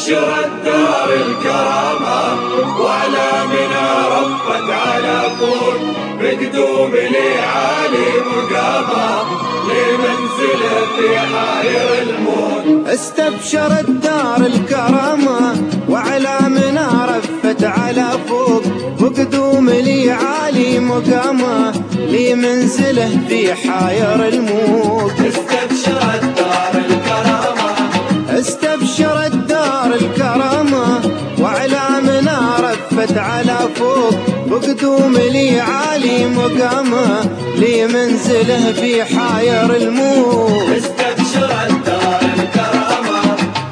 استبشر الدار الكرامة وأعلامنا رفت على فوق بقدوم لعالي مقامة لمنزله في حاير الموت. استبشر الدار الكرامة وأعلامنا رفت على فوق بقدوم لعالي مقامة لمنزله في حاير الموت. استبشر الدار الكرامة استبشر الدار الكرامة وأعلامنا رفت على فوق بقدوم لعالي مقامة لمنزله في حاير الموت. استبشر الدار الكرامة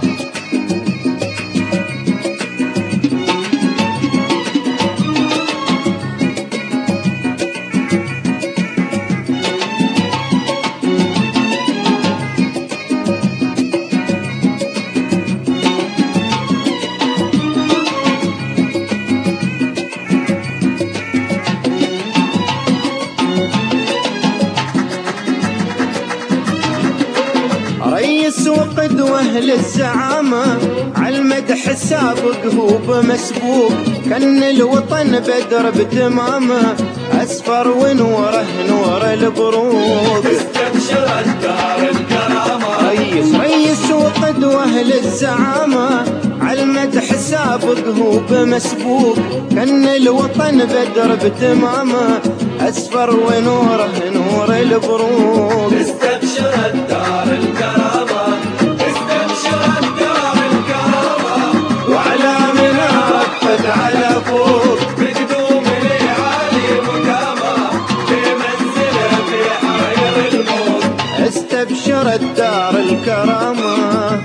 ريس وقدوة للزعامة عالمدح سابق هو بمسبوق كان الوطن بدر بتمامه أسفر ونوره نور البروق. استبشر الدار الكرامة ريس وقدوة للزعامة عالمدح سابق هو بمسبوق كان الوطن بدر بتمامه أسفر ونوره نور البروق. استبشر الدار الكرامة استبشر الدار الكرامة وأعلامنا رفت على فوق بقدوم لعالي مقامة لمنزله في حاير الموت. استبشر الدار الكرامة.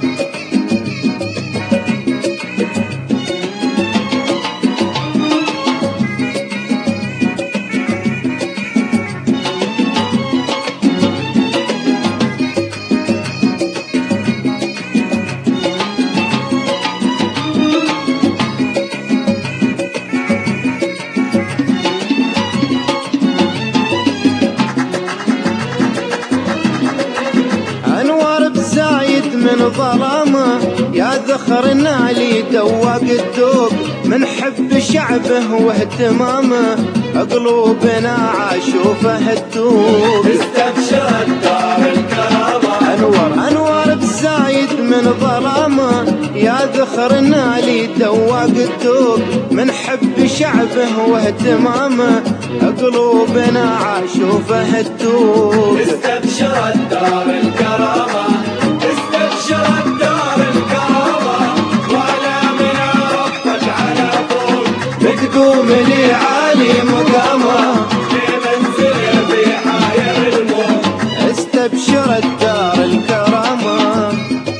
من ظلامه يا ذخرنا لي دواق الذوق من حب شعبه واهتمامه قلوبنا عاشوفه الدوق. استبشر الدار الكرامة أنور بزايد من ظلامه يا ذخرنا لي دواق الذوق من حب شعبه واهتمامه قلوبنا عاشوفه الدوق. استبشر الدار الكرامة استبشر الدار الكرامة وأعلامنا رفت على فوق بقدوم لعالي مقامة لمنزله في حاير الموت. استبشر الدار الكرامة.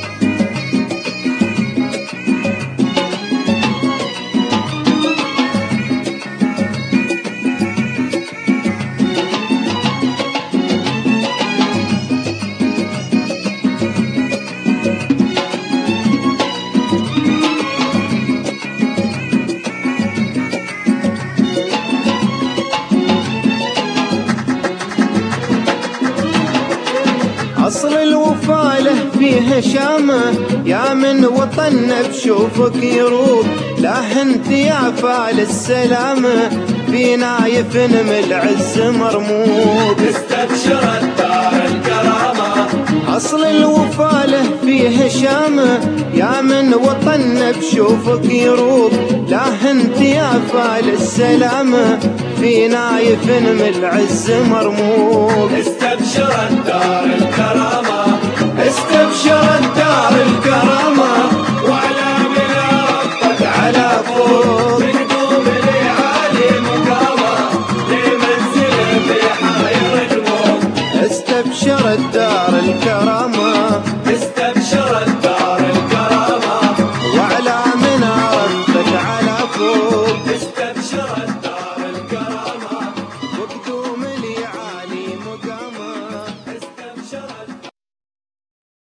أصل الوفا له فيه شامة يا من وطن بشوفك يروق لا انت يا فال السلامة فينا يفنم العز مرموق. استبشر الدار الكرامة أصل الوفا له فيه شامة يا من وطن بشوفك يروق لا انت يا فال السلامة فينا يفنم العز مرموق. استبشر الدار الكرامة استبشر الدار الكرامة